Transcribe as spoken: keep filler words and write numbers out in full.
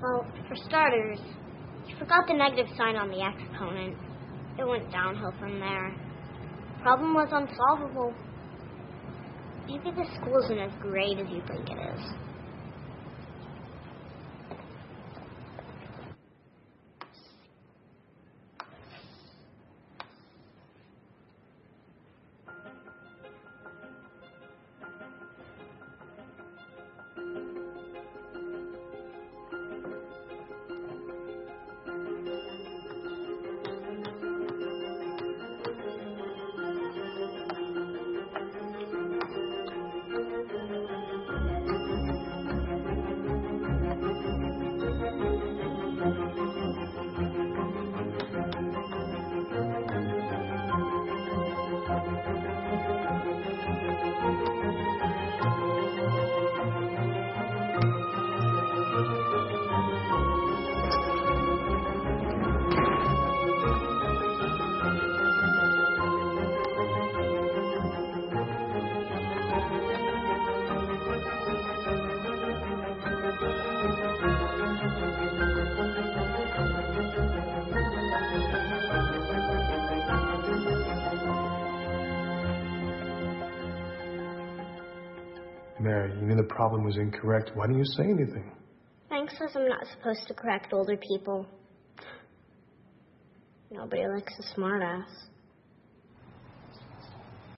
Well, for starters, you forgot the negative sign on the exponent. It went downhill from there. Problem was unsolvable. Maybe the school isn't as great as you think it is. Mary, you knew the problem was incorrect. Why didn't you say anything? Frank says I'm not supposed to correct older people. Nobody likes a smartass.